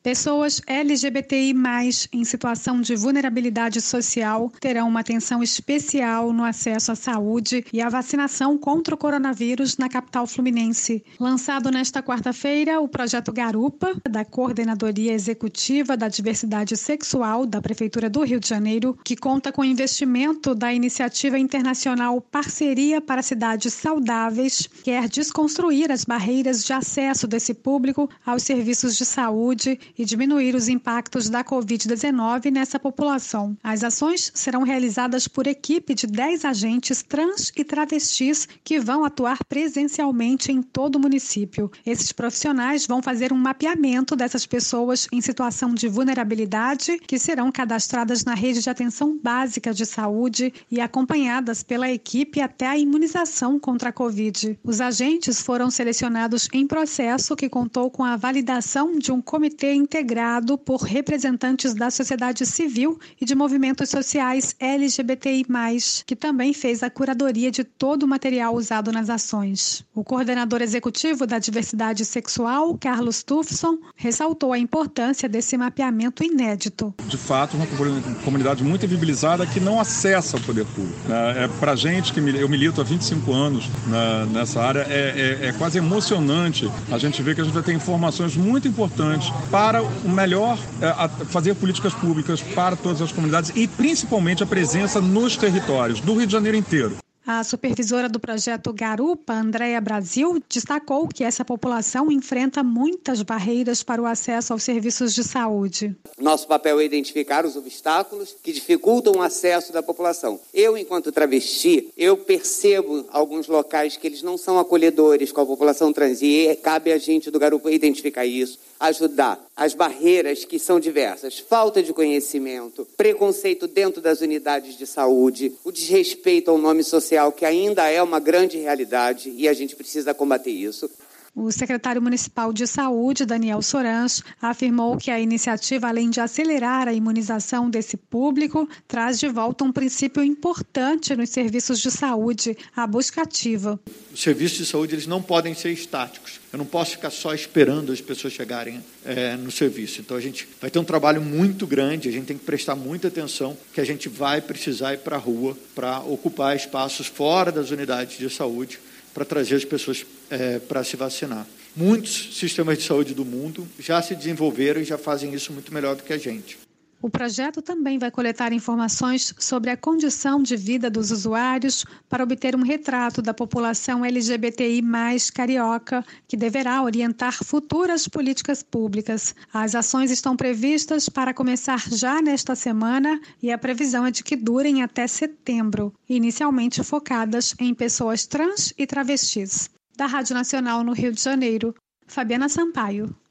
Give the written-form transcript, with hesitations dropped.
Pessoas LGBTI+, em situação de vulnerabilidade social, terão uma atenção especial no acesso à saúde e à vacinação contra o coronavírus na capital fluminense. Lançado nesta quarta-feira, o projeto Garupa, da Coordenadoria Executiva da Diversidade Sexual da Prefeitura do Rio de Janeiro, que conta com investimento da iniciativa internacional Parceria para Cidades Saudáveis, quer desconstruir as barreiras de acesso desse público aos serviços de saúde e diminuir os impactos da Covid-19 nessa população. As ações serão realizadas por equipe de 10 agentes trans e travestis que vão atuar presencialmente em todo o município. Esses profissionais vão fazer um mapeamento dessas pessoas em situação de vulnerabilidade, que serão cadastradas na rede de atenção básica de saúde e acompanhadas pela equipe até a imunização contra a Covid. Os agentes foram selecionados em processo que contou com a validação de um comitê integrado por representantes da sociedade civil e de movimentos sociais LGBTI+, que também fez a curadoria de todo o material usado nas ações. O coordenador executivo da diversidade sexual, Carlos Tufson, ressaltou a importância desse mapeamento inédito. De fato, uma comunidade muito invisibilizada que não acessa o poder público. Para a gente, que eu milito há 25 anos nessa área, é quase emocionante a gente ver que a gente vai ter informações muito importantes para o melhor fazer políticas públicas para todas as comunidades e principalmente a presença nos territórios do Rio de Janeiro inteiro. A supervisora do projeto Garupa, Andréa Brasil, destacou que essa população enfrenta muitas barreiras para o acesso aos serviços de saúde. Nosso papel é identificar os obstáculos que dificultam o acesso da população. Eu, enquanto travesti, eu percebo alguns locais que eles não são acolhedores com a população trans e cabe a gente do Garupa identificar isso, ajudar. As barreiras que são diversas, falta de conhecimento, preconceito dentro das unidades de saúde, o desrespeito ao nome social, que ainda é uma grande realidade e a gente precisa combater isso. O secretário municipal de saúde, Daniel Sorans, afirmou que a iniciativa, além de acelerar a imunização desse público, traz de volta um princípio importante nos serviços de saúde, a busca ativa. Os serviços de saúde eles não podem ser estáticos. Eu não posso ficar só esperando as pessoas chegarem no serviço. Então, a gente vai ter um trabalho muito grande, a gente tem que prestar muita atenção, que a gente vai precisar ir para a rua para ocupar espaços fora das unidades de saúde, para trazer as pessoas para se vacinar. Muitos sistemas de saúde do mundo já se desenvolveram e já fazem isso muito melhor do que a gente. O projeto também vai coletar informações sobre a condição de vida dos usuários para obter um retrato da população LGBTI+, carioca, que deverá orientar futuras políticas públicas. As ações estão previstas para começar já nesta semana e a previsão é de que durem até setembro, inicialmente focadas em pessoas trans e travestis. Da Rádio Nacional no Rio de Janeiro, Fabiana Sampaio.